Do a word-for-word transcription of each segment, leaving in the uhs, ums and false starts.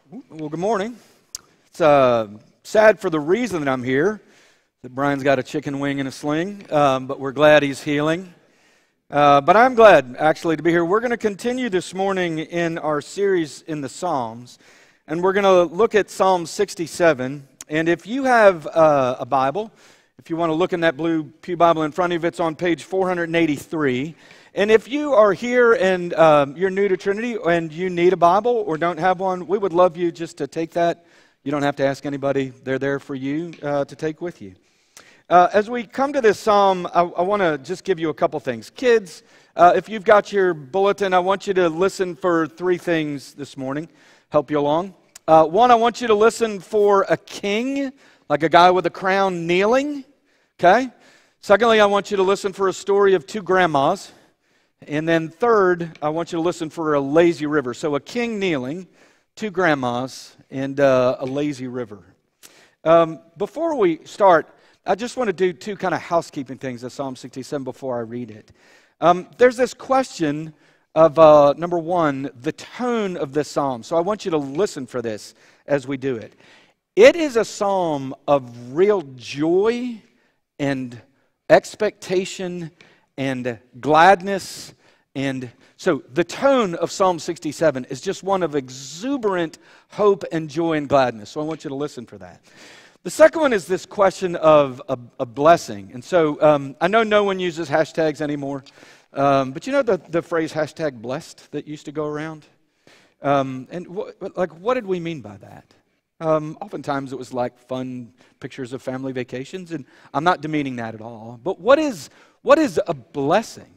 Well, good morning. It's uh, sad for the reason that I'm here, that Brian's got a chicken wing in a sling, um, but we're glad he's healing. Uh, but I'm glad, actually, to be here. We're going to continue this morning in our series in the Psalms, and we're going to look at Psalm sixty-seven. And if you have uh, a Bible, if you want to look in that blue pew Bible in front of you, it's on page four eighty-three. And if you are here and um, you're new to Trinity and you need a Bible or don't have one, we would love you just to take that. You don't have to ask anybody. They're there for you uh, to take with you. Uh, as we come to this psalm, I, I want to just give you a couple things. Kids, uh, if you've got your bulletin, I want you to listen for three things this morning, help you along. Uh, one, I want you to listen for a king, like a guy with a crown kneeling, okay? Secondly, I want you to listen for a story of two grandmas. And then third, I want you to listen for a lazy river. So a king kneeling, two grandmas, and uh, a lazy river. Um, before we start, I just want to do two kind of housekeeping things of Psalm sixty-seven before I read it. Um, there's this question of, uh, number one, the tone of this psalm. So I want you to listen for this as we do it. It is a psalm of real joy and expectation and gladness. And so the tone of Psalm sixty-seven is just one of exuberant hope and joy and gladness. So I want you to listen for that. The second one is this question of a, a blessing. And so um, I know no one uses hashtags anymore, um, but you know the, the phrase hashtag blessed that used to go around? Um, and wh- like, what did we mean by that? Um, oftentimes it was like fun pictures of family vacations, and I'm not demeaning that at all. But what is what is a blessing?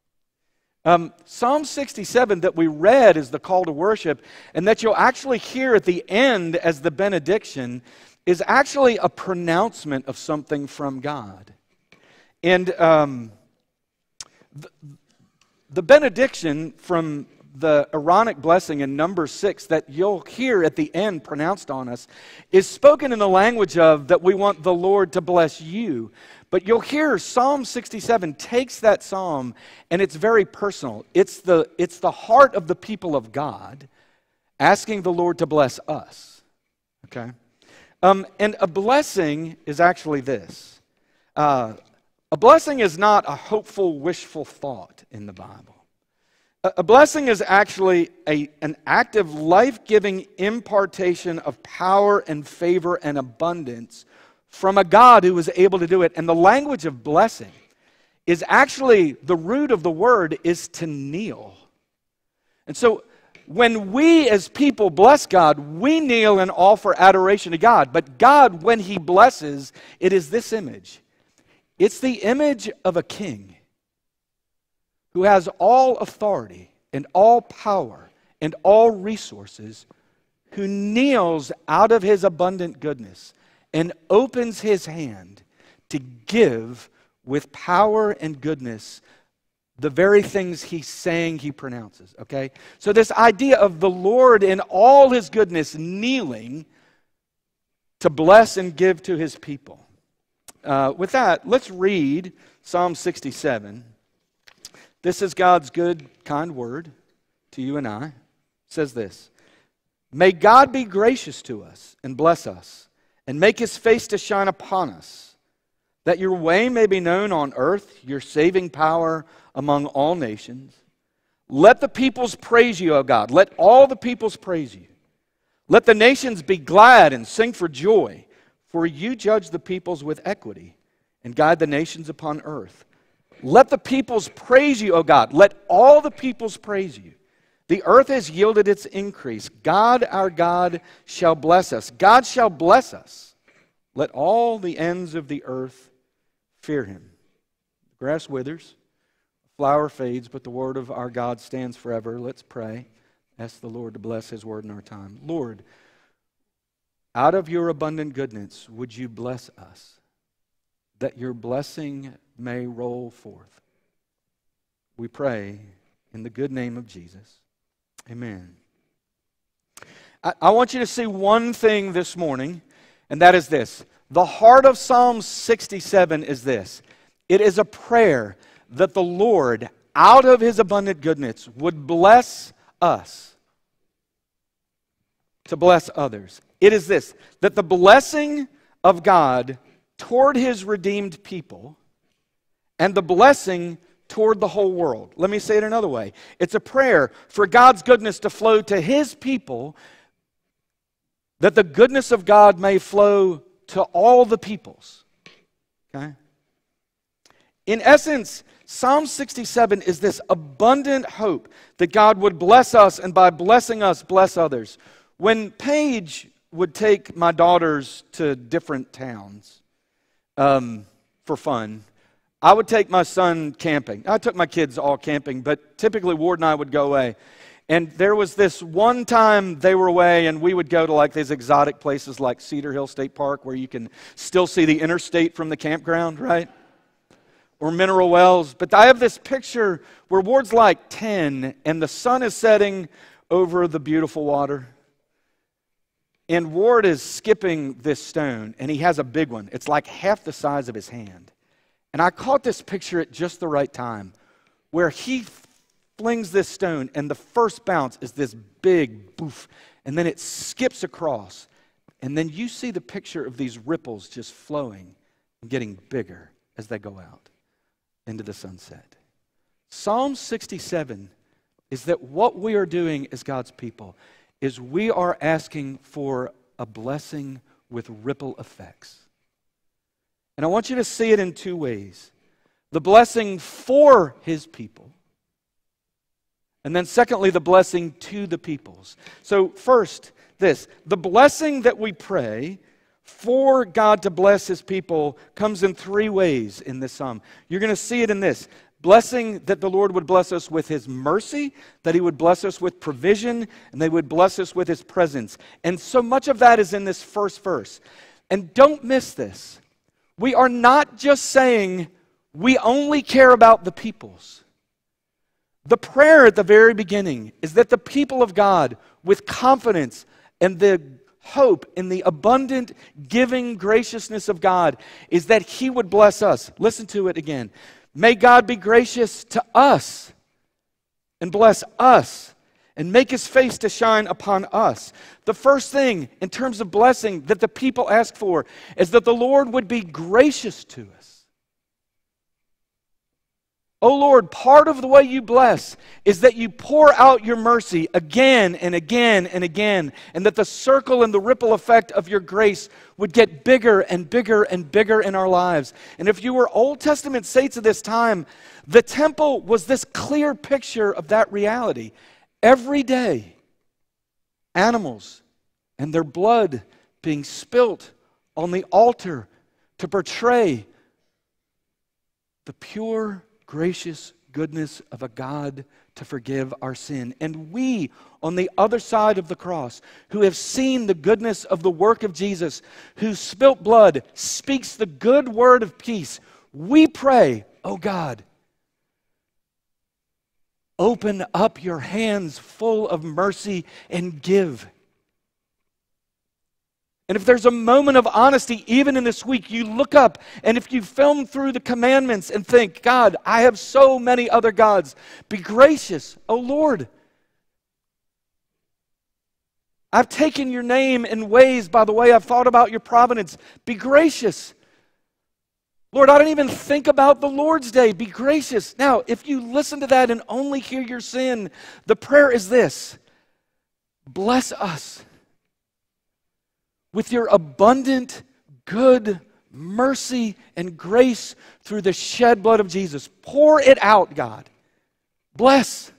Um, Psalm sixty-seven that we read is the call to worship, and that you'll actually hear at the end as the benediction is actually a pronouncement of something from God. And um, the, the benediction from the Aaronic blessing in number six that you'll hear at the end pronounced on us is spoken in the language of that we want the Lord to bless you. But you'll hear Psalm sixty-seven takes that psalm and it's very personal. It's the, it's the heart of the people of God asking the Lord to bless us. Okay? Um, and a blessing is actually this. Uh, a blessing is not a hopeful, wishful thought in the Bible. A blessing is actually a, an active, life-giving impartation of power and favor and abundance from a God who was able to do it. And the language of blessing is actually, the root of the word is to kneel. And so when we as people bless God, we kneel and offer adoration to God. But God, when He blesses, it is this image. It's the image of a king who has all authority and all power and all resources, who kneels out of his abundant goodness and opens his hand to give with power and goodness the very things he's saying he pronounces, okay? So this idea of the Lord in all his goodness kneeling to bless and give to his people. Uh, with that, let's read Psalm sixty-seven. This is God's good, kind word to you and I. It says this: May God be gracious to us and bless us, and make his face to shine upon us, that your way may be known on earth, your saving power among all nations. Let the peoples praise you, O God. Let all the peoples praise you. Let the nations be glad and sing for joy, for you judge the peoples with equity and guide the nations upon earth. Let the peoples praise you, O God. Let all the peoples praise you. The earth has yielded its increase. God, our God, shall bless us. God shall bless us. Let all the ends of the earth fear him. The grass withers, the flower fades, but the word of our God stands forever. Let's pray. Ask the Lord to bless his word in our time. Lord, out of your abundant goodness, would you bless us, that your blessing may roll forth. We pray in the good name of Jesus. Amen. I, I want you to see one thing this morning, and that is this. The heart of Psalm sixty-seven is this. It is a prayer that the Lord, out of his abundant goodness, would bless us. to bless others. It is this, that the blessing of God toward his redeemed people and the blessing toward the whole world. Let me say it another way. It's a prayer for God's goodness to flow to his people, that the goodness of God may flow to all the peoples. Okay? In essence, Psalm sixty-seven is this abundant hope that God would bless us, and by blessing us, bless others. When Paige would take my daughters to different towns um, for fun, I would take my son camping. I took my kids all camping, but typically Ward and I would go away. And there was this one time they were away, and we would go to like these exotic places like Cedar Hill State Park, where you can still see the interstate from the campground, right? Or Mineral Wells. But I have this picture where Ward's like ten, and the sun is setting over the beautiful water. And Ward is skipping this stone, and he has a big one. It's like half the size of his hand. And I caught this picture at just the right time, where he flings this stone, and the first bounce is this big boof, and then it skips across. And then you see the picture of these ripples just flowing and getting bigger as they go out into the sunset. Psalm sixty-seven is that what we are doing as God's people is we are asking for a blessing with ripple effects. And I want you to see it in two ways. The blessing for his people, and then secondly, the blessing to the peoples. So first, this, the blessing that we pray for God to bless his people comes in three ways in this psalm. You're going to see it in this. Blessing that the Lord would bless us with his mercy, that he would bless us with provision, and they would bless us with his presence. And so much of that is in this first verse. And don't miss this. We are not just saying we only care about the peoples. The prayer at the very beginning is that the people of God, with confidence and the hope in the abundant giving graciousness of God, is that he would bless us. Listen to it again. May God be gracious to us and bless us and make his face to shine upon us. The first thing in terms of blessing that the people ask for is that the Lord would be gracious to us. Oh Lord, part of the way you bless is that you pour out your mercy again and again and again, and that the circle and the ripple effect of your grace would get bigger and bigger and bigger in our lives. And if you were Old Testament saints of this time, the temple was this clear picture of that reality. Every day, animals and their blood being spilt on the altar to portray the pure, gracious goodness of a God to forgive our sin. And we, on the other side of the cross, who have seen the goodness of the work of Jesus, who spilt blood, speaks the good word of peace, we pray, oh God, open up your hands full of mercy and give. And if there's a moment of honesty, even in this week, you look up, and if you film through the commandments and think, God, I have so many other gods, be gracious, oh Lord. I've taken your name in ways by the way I've thought about your providence. Be gracious. Lord, I don't even think about the Lord's Day. Be gracious. Now, if you listen to that and only hear your sin, the prayer is this: bless us with your abundant, good mercy and grace through the shed blood of Jesus. Pour it out, God. Bless.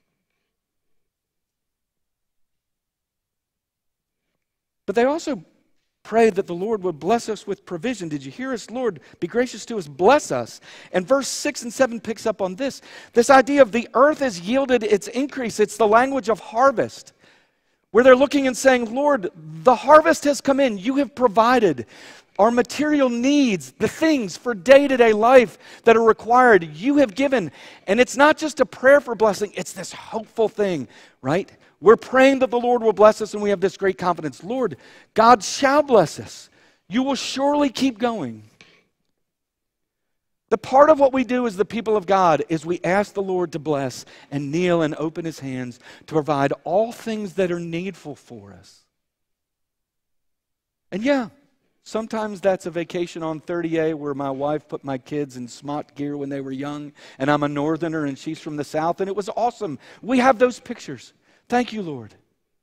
But they also pray that the Lord would bless us with provision. Did you hear us? Lord, be gracious to us, bless us. And verse six and seven picks up on this. This idea of the earth has yielded its increase. It's the language of harvest, where they're looking and saying, Lord, the harvest has come in. You have provided our material needs, the things for day-to-day life that are required. You have given. And it's not just a prayer for blessing. It's this hopeful thing, right? We're praying that the Lord will bless us, and we have this great confidence. Lord, God shall bless us. You will surely keep going. The part of what we do as the people of God is we ask the Lord to bless and kneel and open his hands to provide all things that are needful for us. And yeah, sometimes that's a vacation on thirty A where my wife put my kids in SMOT gear when they were young, and I'm a northerner and she's from the south, and it was awesome. We have those pictures. Thank you, Lord.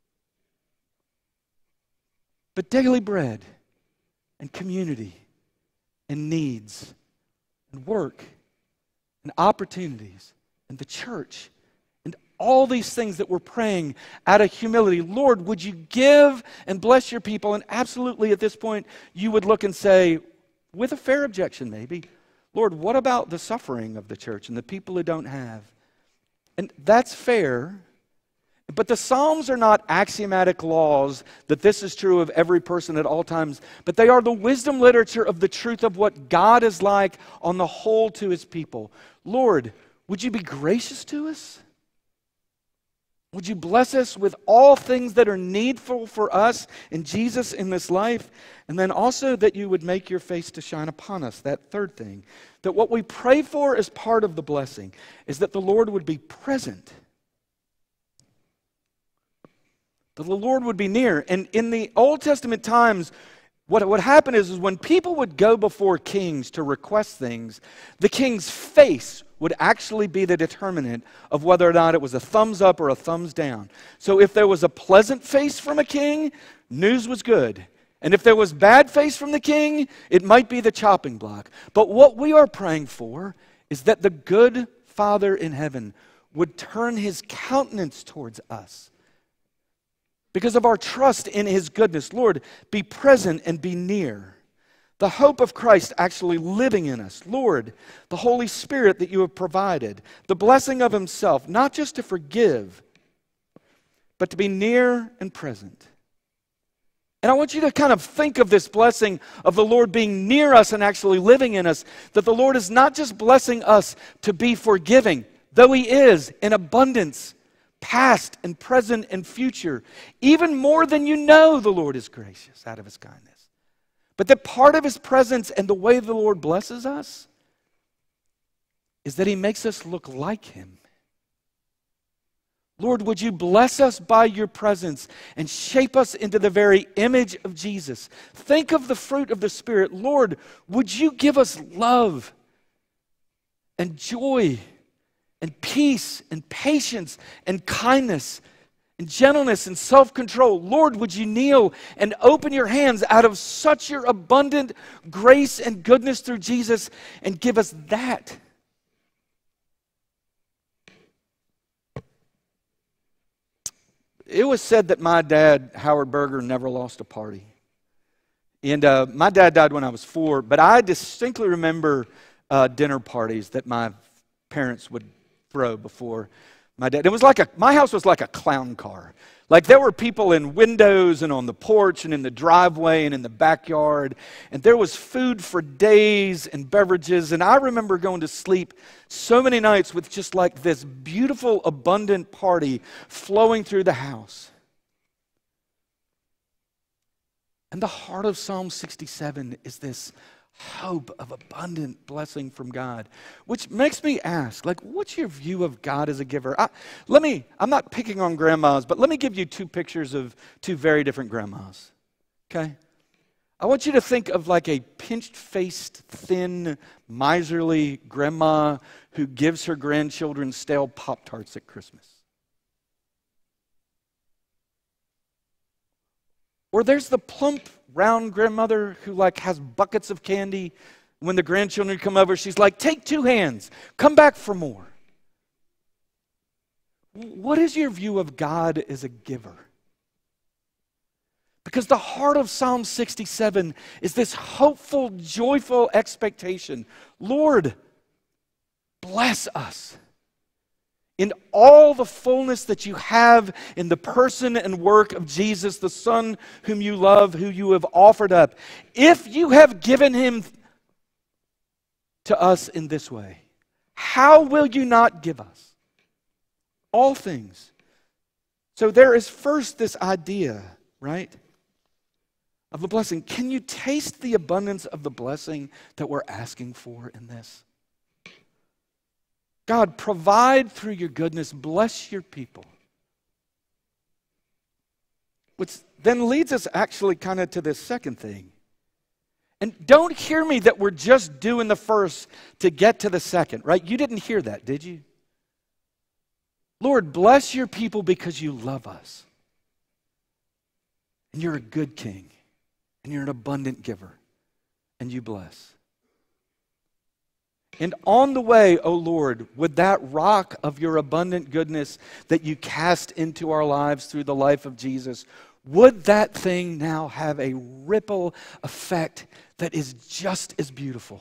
But daily bread and community and needs and work and opportunities and the church and all these things that we're praying out of humility. Lord, would you give and bless your people? And absolutely at this point, you would look and say, with a fair objection maybe, Lord, what about the suffering of the church and the people who don't have? And that's fair. But the Psalms are not axiomatic laws that this is true of every person at all times, but they are the wisdom literature of the truth of what God is like on the whole to his people. Lord, would you be gracious to us? Would you bless us with all things that are needful for us in Jesus in this life? And then also that you would make your face to shine upon us, that third thing. That what we pray for as part of the blessing is that the Lord would be present. That the Lord would be near. And in the Old Testament times, what would happen is, is when people would go before kings to request things, the king's face would actually be the determinant of whether or not it was a thumbs up or a thumbs down. So if there was a pleasant face from a king, news was good. And if there was bad face from the king, it might be the chopping block. But what we are praying for is that the good Father in heaven would turn his countenance towards us. Because of our trust in his goodness. Lord, be present and be near. The hope of Christ actually living in us. Lord, the Holy Spirit that you have provided. The blessing of himself, not just to forgive, but to be near and present. And I want you to kind of think of this blessing of the Lord being near us and actually living in us. That the Lord is not just blessing us to be forgiving, though he is in abundance. Past and present and future, even more than you know, the Lord is gracious out of his kindness. But that part of his presence and the way the Lord blesses us is that he makes us look like him. Lord, would you bless us by your presence and shape us into the very image of Jesus? Think of the fruit of the Spirit. Lord, would you give us love and joy and peace and patience and kindness and gentleness and self-control? Lord, would you kneel and open your hands out of such your abundant grace and goodness through Jesus and give us that? It was said that my dad, Howard Berger, never lost a party. And uh, my dad died when I was four, but I distinctly remember uh, dinner parties that my parents would throw before my dad. It was like a, my house was like a clown car. Like there were people in windows and on the porch and in the driveway and in the backyard. And there was food for days and beverages. And I remember going to sleep so many nights with just like this beautiful, abundant party flowing through the house. And the heart of Psalm sixty-seven is this hope of abundant blessing from God, which makes me ask, like, what's your view of God as a giver? I, let me, I'm not picking on grandmas, but let me give you two pictures of two very different grandmas, okay? I want you to think of like a pinched-faced, thin, miserly grandma who gives her grandchildren stale Pop-Tarts at Christmas. Or there's the plump, round grandmother who like has buckets of candy. When the grandchildren come over, she's like, take two hands, come back for more. What is your view of God as a giver? Because the heart of Psalm sixty-seven is this hopeful, joyful expectation. Lord, bless us in all the fullness that you have in the person and work of Jesus, the Son whom you love, who you have offered up. If you have given him to us in this way, how will you not give us all things? So there is first this idea, right, of the blessing. Can you taste the abundance of the blessing that we're asking for in this? God, provide through your goodness, bless your people. Which then leads us actually kind of to this second thing. And don't hear me that we're just doing the first to get to the second, right? You didn't hear that, did you? Lord, bless your people because you love us. And you're a good king. And you're an abundant giver. And you bless. And on the way, O Lord, would that rock of your abundant goodness that you cast into our lives through the life of Jesus, would that thing now have a ripple effect that is just as beautiful?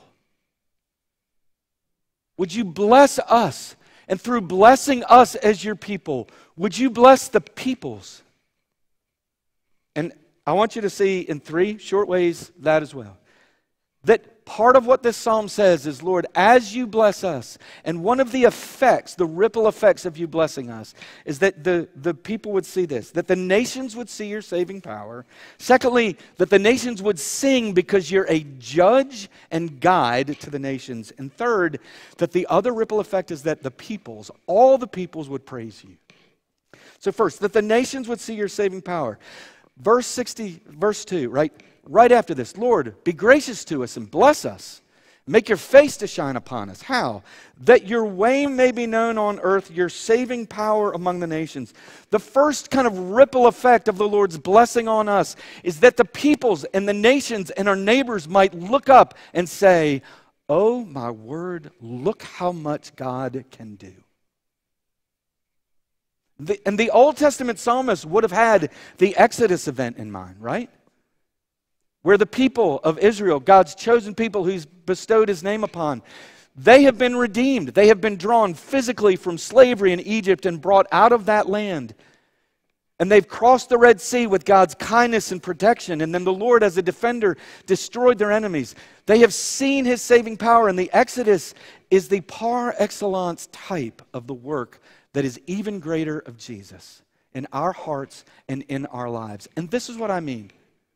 Would you bless us? And through blessing us as your people, would you bless the peoples? And I want you to see in three short ways that as well. That part of what this psalm says is, Lord, as you bless us, and one of the effects, the ripple effects of you blessing us, is that the, the people would see this, that the nations would see your saving power. Secondly, that the nations would sing because you're a judge and guide to the nations. And third, that the other ripple effect is that the peoples, all the peoples would praise you. So first, that the nations would see your saving power. Verse sixty, verse two, right? Right after this, Lord, be gracious to us and bless us. Make your face to shine upon us. How? That your way may be known on earth, your saving power among the nations. The first kind of ripple effect of the Lord's blessing on us is that the peoples and the nations and our neighbors might look up and say, oh my word, look how much God can do. The, and the Old Testament psalmist would have had the Exodus event in mind, right? Where the people of Israel, God's chosen people who He's bestowed His name upon, they have been redeemed. They have been drawn physically from slavery in Egypt and brought out of that land. And they've crossed the Red Sea with God's kindness and protection. And then the Lord, as a defender, destroyed their enemies. They have seen His saving power. And the Exodus is the par excellence type of the work that is even greater of Jesus in our hearts and in our lives. And this is what I mean.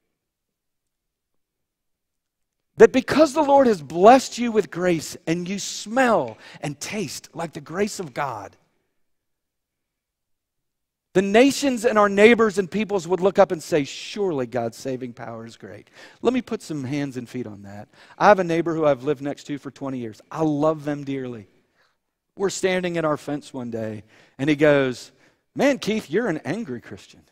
That because the Lord has blessed you with grace and you smell and taste like the grace of God, the nations and our neighbors and peoples would look up and say, surely God's saving power is great. Let me put some hands and feet on that. I have a neighbor who I've lived next to for twenty years. I love them dearly. We're standing at our fence one day and he goes, man, Keith, you're an angry Christian.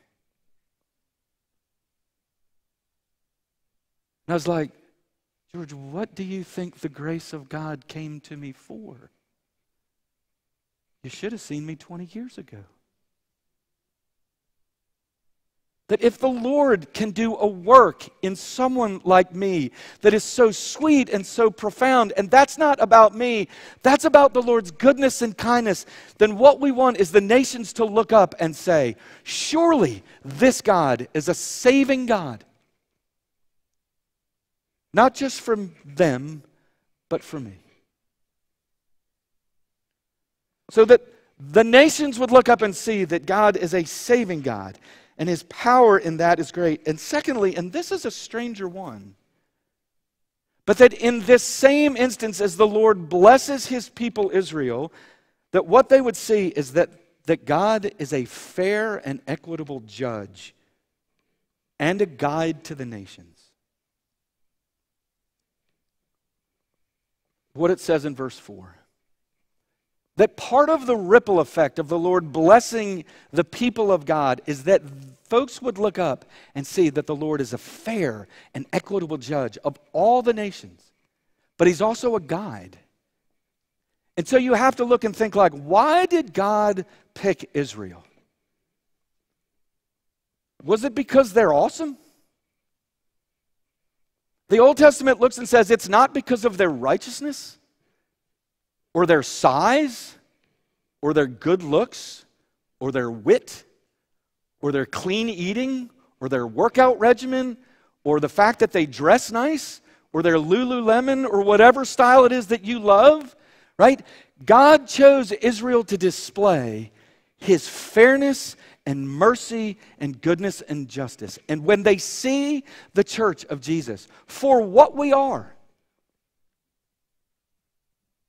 And I was like, George, what do you think the grace of God came to me for? You should have seen me twenty years ago. That if the Lord can do a work in someone like me that is so sweet and so profound, and that's not about me, that's about the Lord's goodness and kindness, then what we want is the nations to look up and say, surely this God is a saving God. Not just from them, but for me. So that the nations would look up and see that God is a saving God, and His power in that is great. And secondly, and this is a stranger one, but that in this same instance as the Lord blesses His people Israel, that what they would see is that, that God is a fair and equitable judge and a guide to the nations. What it says in verse four. That part of the ripple effect of the Lord blessing the people of God is that folks would look up and see that the Lord is a fair and equitable judge of all the nations. But He's also a guide. And so you have to look and think like, why did God pick Israel? Was it because they're awesome? The Old Testament looks and says it's not because of their righteousness or their size or their good looks or their wit or their clean eating or their workout regimen or the fact that they dress nice or their Lululemon or whatever style it is that you love, right? God chose Israel to display His fairness and mercy and goodness and justice. And when they see the church of Jesus for what we are,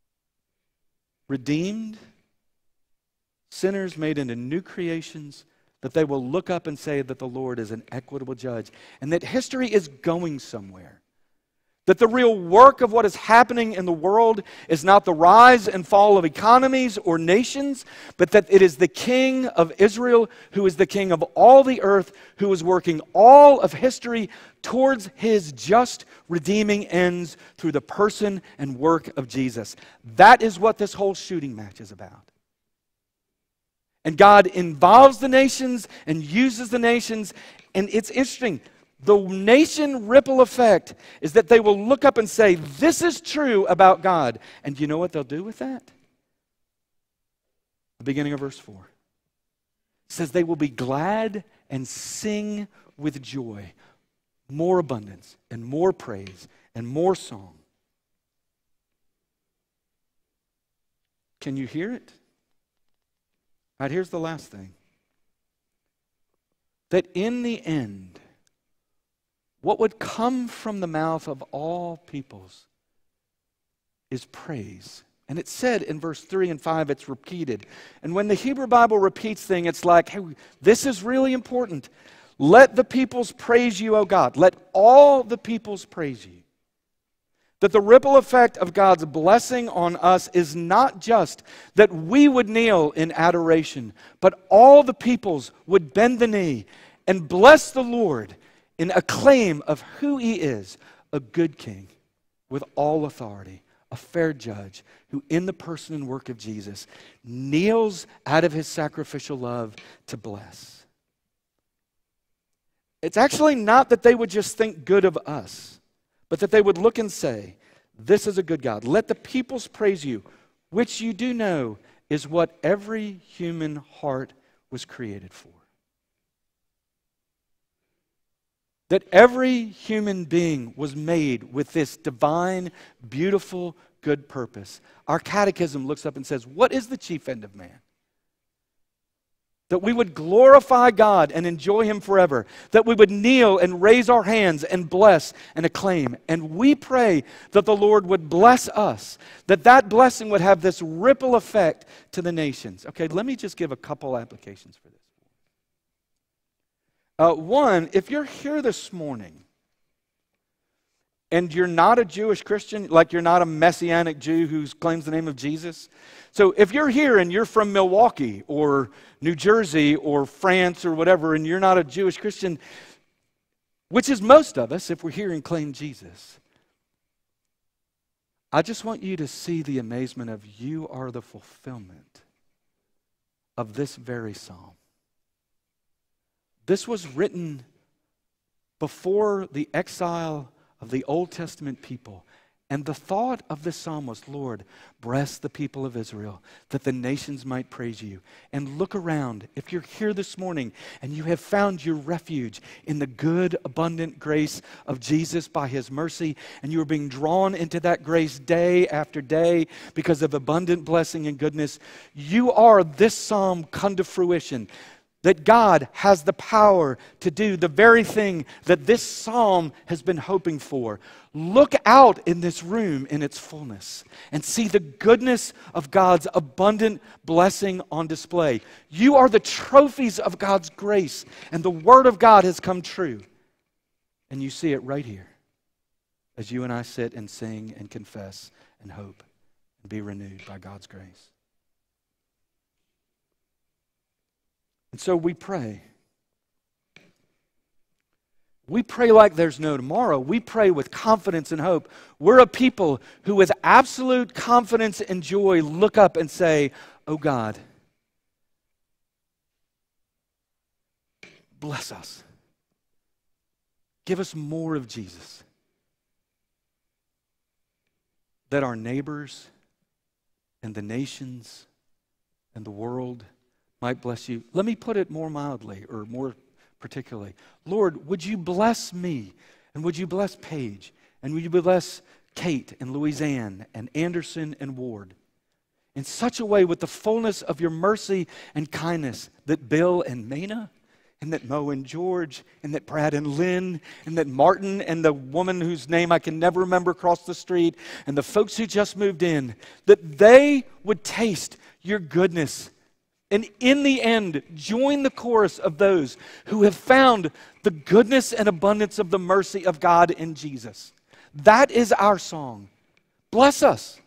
redeemed, sinners made into new creations, that they will look up and say that the Lord is an equitable judge and that history is going somewhere. That the real work of what is happening in the world is not the rise and fall of economies or nations, but that it is the King of Israel who is the King of all the earth, who is working all of history towards his just redeeming ends through the person and work of Jesus. That is what this whole shooting match is about. And God involves the nations and uses the nations, and it's interesting. The nation ripple effect is that they will look up and say, this is true about God. And you know what they'll do with that? The beginning of verse four. It says they will be glad and sing with joy. More abundance and more praise and more song. Can you hear it? All right, here's the last thing. That in the end, what would come from the mouth of all peoples is praise. And it's said in verse three and five, it's repeated. And when the Hebrew Bible repeats things, it's like, hey, this is really important. Let the peoples praise you, O God. Let all the peoples praise you. That the ripple effect of God's blessing on us is not just that we would kneel in adoration, but all the peoples would bend the knee and bless the Lord in acclaim of who he is, a good king with all authority, a fair judge who in the person and work of Jesus kneels out of his sacrificial love to bless. It's actually not that they would just think good of us, but that they would look and say, this is a good God. Let the peoples praise you, which you do know is what every human heart was created for. That every human being was made with this divine, beautiful, good purpose. Our catechism looks up and says, what is the chief end of man? That we would glorify God and enjoy him forever. That we would kneel and raise our hands and bless and acclaim. And we pray that the Lord would bless us. That that blessing would have this ripple effect to the nations. Okay, let me just give a couple applications for this. Uh, one, if you're here this morning and you're not a Jewish Christian, like you're not a Messianic Jew who claims the name of Jesus. So if you're here and you're from Milwaukee or New Jersey or France or whatever, and you're not a Jewish Christian, which is most of us if we're here and claim Jesus, I just want you to see the amazement of you are the fulfillment of this very psalm. This was written before the exile of the Old Testament people. And the thought of this psalm was, Lord, bless the people of Israel, that the nations might praise you. And look around. If you're here this morning and you have found your refuge in the good, abundant grace of Jesus by his mercy, and you are being drawn into that grace day after day because of abundant blessing and goodness, you are this psalm come to fruition. That God has the power to do the very thing that this psalm has been hoping for. Look out in this room in its fullness and see the goodness of God's abundant blessing on display. You are the trophies of God's grace, and the Word of God has come true. And you see it right here as you and I sit and sing and confess and hope and be renewed by God's grace. And so we pray. We pray like there's no tomorrow. We pray with confidence and hope. We're a people who with absolute confidence and joy look up and say, oh God, bless us. Give us more of Jesus. That our neighbors and the nations and the world might bless you. Let me put it more mildly or more particularly. Lord, would you bless me, and would you bless Paige, and would you bless Kate and Louisanne and Anderson and Ward in such a way with the fullness of your mercy and kindness that Bill and Mena and that Mo and George and that Brad and Lynn and that Martin and the woman whose name I can never remember across the street and the folks who just moved in, that they would taste your goodness And in the end, join the chorus of those who have found the goodness and abundance of the mercy of God in Jesus. That is our song. Bless us.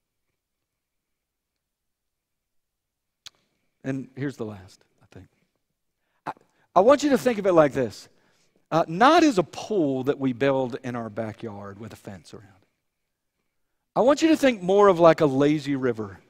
And here's the last, I think. I, I want you to think of it like this. Uh, not as a pool that we build in our backyard with a fence around. I want you to think more of like a lazy river.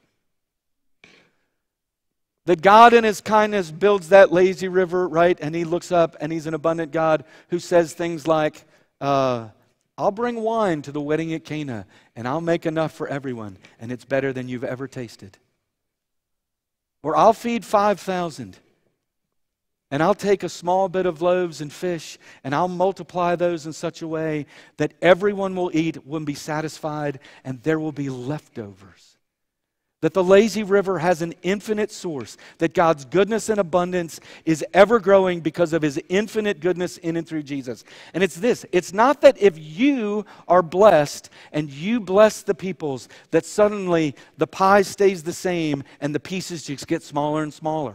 That God in His kindness builds that lazy river, right? And He looks up and He's an abundant God who says things like, uh, I'll bring wine to the wedding at Cana and I'll make enough for everyone and it's better than you've ever tasted. Or I'll feed five thousand and I'll take a small bit of loaves and fish and I'll multiply those in such a way that everyone will eat, will be satisfied, and there will be leftovers. That the lazy river has an infinite source, that God's goodness and abundance is ever growing because of His infinite goodness in and through Jesus. And it's this, it's not that if you are blessed and you bless the peoples, that suddenly the pie stays the same and the pieces just get smaller and smaller.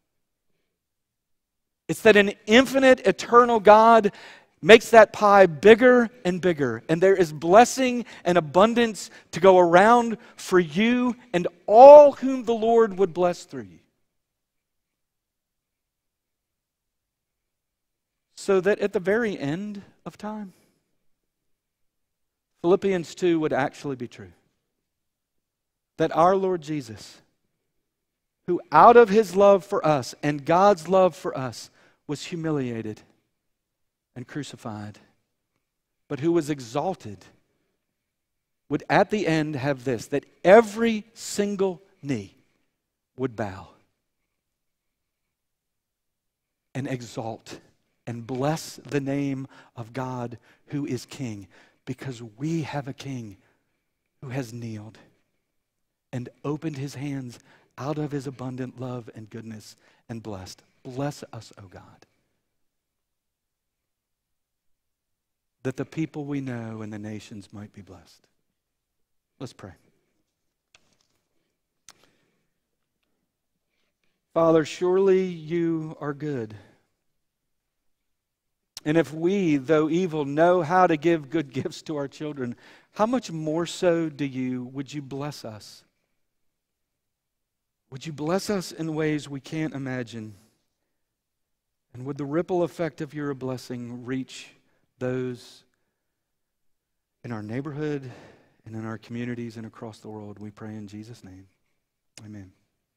It's that an infinite, eternal God makes that pie bigger and bigger. And there is blessing and abundance to go around for you and all whom the Lord would bless through you. So that at the very end of time, Philippians two would actually be true. That our Lord Jesus, who out of His love for us and God's love for us was humiliated and crucified, but who was exalted, would at the end have this, that every single knee would bow and exalt and bless the name of God who is King, because we have a King who has kneeled and opened His hands out of His abundant love and goodness and blessed. Bless us, O God. That the people we know and the nations might be blessed. Let's pray. Father, surely you are good. And if we, though evil, know how to give good gifts to our children, how much more so do you, would you bless us? Would you bless us in ways we can't imagine? And would the ripple effect of your blessing reach those in our neighborhood and in our communities and across the world? We pray in Jesus' name. Amen.